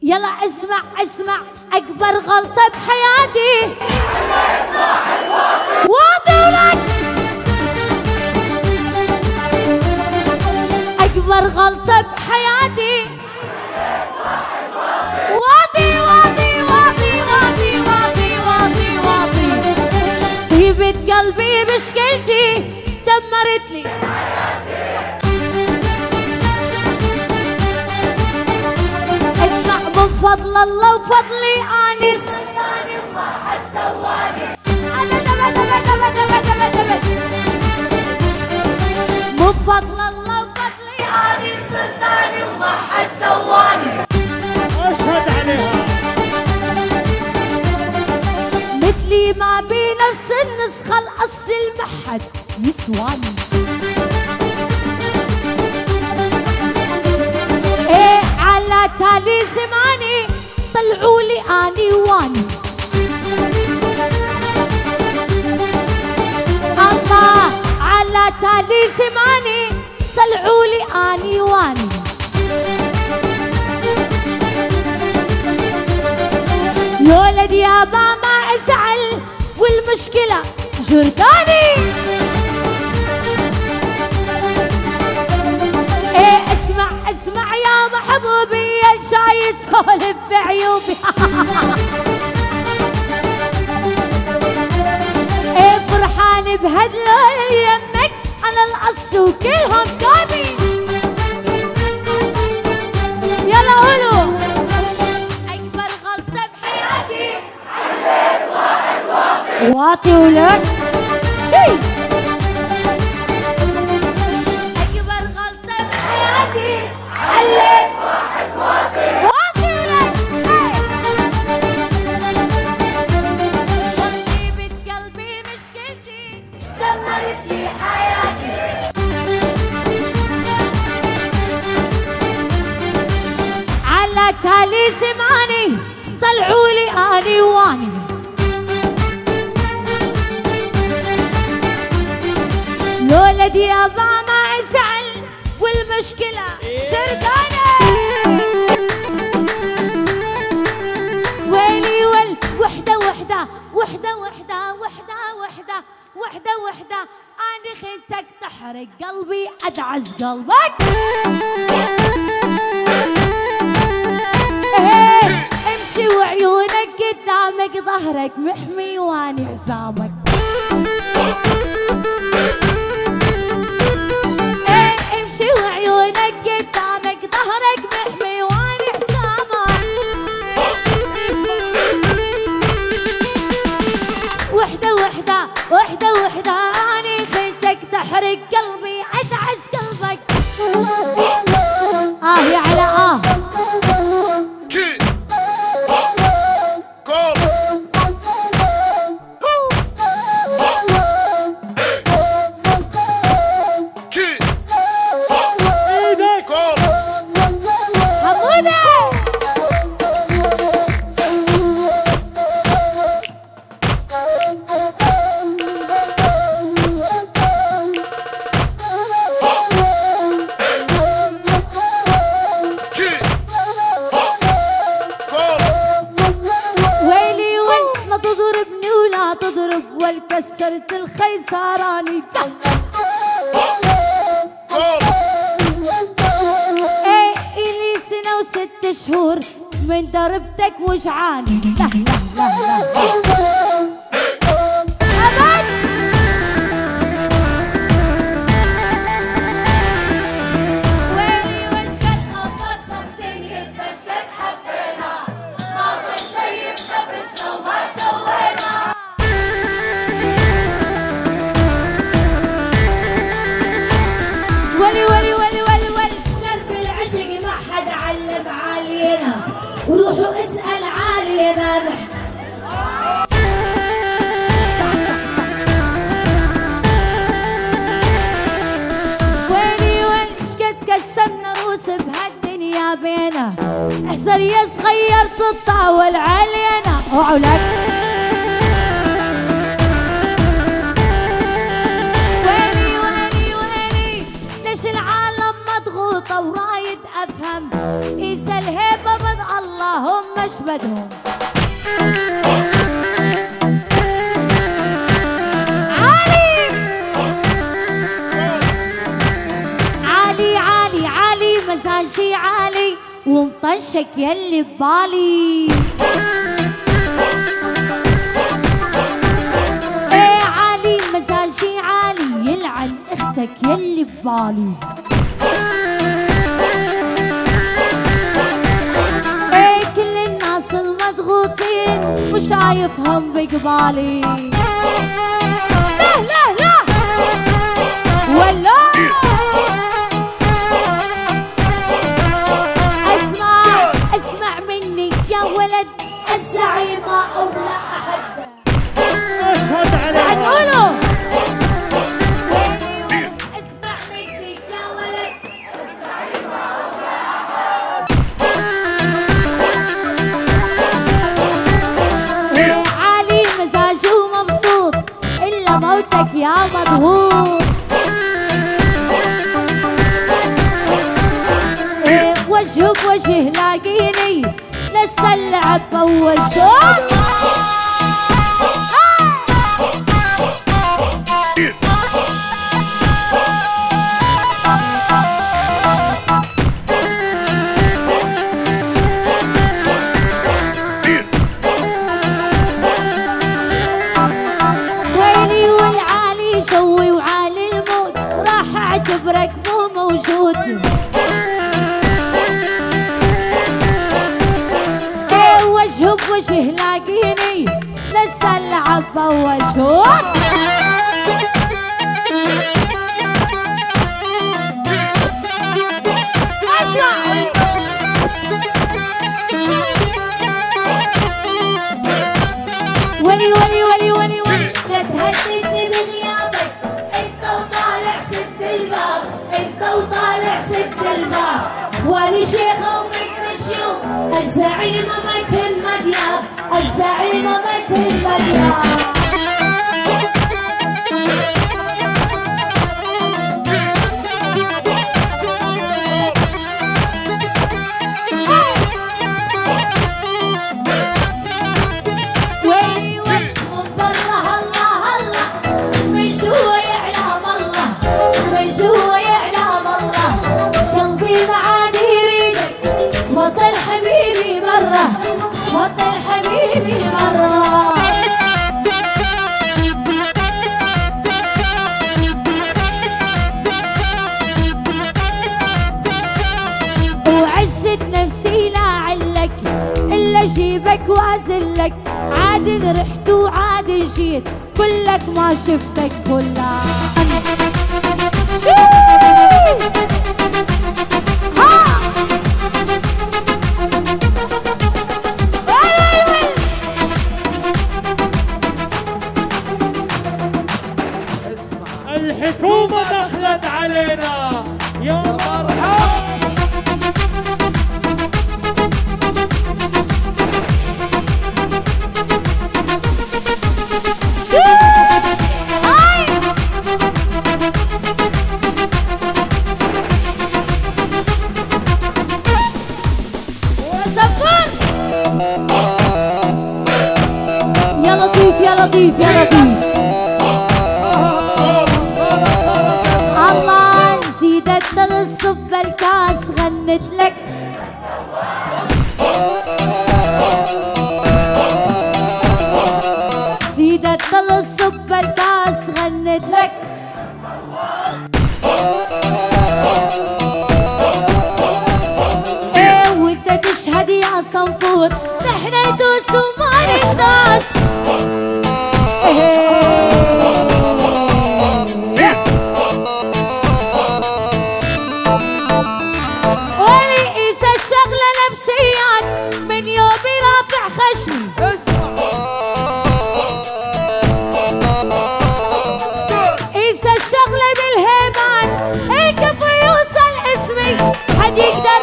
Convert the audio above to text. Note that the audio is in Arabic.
يلا اسمع اسمع، أكبر غلطة بحياتي واطي ولك، أكبر غلطة بحياتي واطي واطي واطي واطي واطي واطي واطي، طيبة قلبي مشكلتي دمرت لي اسمع من فضل الله وفضلي اني صدقني وما حد سواني ابد ابد ابد ابد ابد ابد ابد من فضل الله وفضلي اني صدقني وما حد سواني اشهد عليها مثلي ما بنفس النسخة الأصل ما حد يسواني ايه على تالي زماني طلعوا لي اني واني الله على تالي زماني طلعوا لي اني واني يا ولد يابا ما ازعل والمشكلة جرداني ايه اسمع اسمع يا محبوبي يا شاي سولف بعيوبي ايه فرحان بهدلول يمك على القص وكلهم قابي يلا قولوا اكبر غلطة بحياتي عليك واحد واطي ولك شي اكبر غلطة بحياتي عليك واحد واطي ولك طيبة قلبي مشكلتي دمرت لي حياتي على تالي زماني طلعوا لي اني واني الولد يابا ما ازعل والمشكلة جرداني ويلي ويل وحدة وحدة وحدة وحدة وحدة وحدة وحدة وحدة اني خنتك تحرق قلبي ادعس قلبك امشي وعيونك قدامك ظهرك محمي واني حزامك امشي وعيونك قدامك ظهرك محمي واني حزامك وحدة وحدة وحدة وحدة اني خنتك تحرق قلبي ادعس قلبك يا على كسرت الخيسراني ايه الي سنة و6 شهور من ضربتك وجعاني لا لا لا لا أبد ويلي وش قد خبصتني قديش قد حبينا ما ضل شي بنفسنا وما سوينا وروحوا اسأل عالينا نحن صح صح صح ويلي وين شقد كسرنا روس بهالدنيا بينا احذر يا صغير تطاول علينا اوعوا لك ويلي ويلي ويلي ليش العالم مضغوطة ورايد افهم اذا الهيبة من الله وش بدهم. عالي عالي عالي عالي مزاجي عالي ومطنشك يلي ببالي. ايه عالي مزاجي عالي يلعن اختك يلي ببالي. ايه كل الناس المضغوطين وشايفهم بقبالي. لا لا لا ولا اسمع مني يا ولد الزعيمة أولى أحد. اشهد عليها. هنقوله اسمع مني يا ولد الزعيمة أولى أحد. عالي مزاجه ومبسوط إلا موتك يا مضغوط. وجه بوجه لاقيني لسه اللعب بأول شوط. ويلي والعالي شوي وعالي الموت راح اعتبرك مو موجود. وجه بوجه لاقيني لسه اللعب بأول شوط. ولي ولي ولي ولي ولي لا تهددني بغيابك انت وطالع سد الباب انت وطالع سد الباب. ولي شيخة ومثل الشيوخ الزعيمة ما تهم دياب الزعيمة ما تهم دياب. ويلي ويلي من برا الله الله من جوا يعلم الله من جوا يعلم الله. قلبي معاني يريدك فضل حبيبي مرة فضل حبيبي مرة. وعزت نفسي لا علك إلا أجيبك وأزلك. عاد رحت وعاد جيت كلك ما شفتك كلها. الحكومة دخلت علينا يا مرحبا. يا لطيف يا لطيف يا لطيف. الله نزيدت للصب الكاس غنت لك. زيدت للصب الكاس غنت لك. ايه وانت تشهد يا صنفور نحن ندوس وما نداس. ولي إذا الشغلة نفسيات من يومي رافع خشمي. إذا الشغلة بالهيمان الكفر يوصل اسمي حد يقدر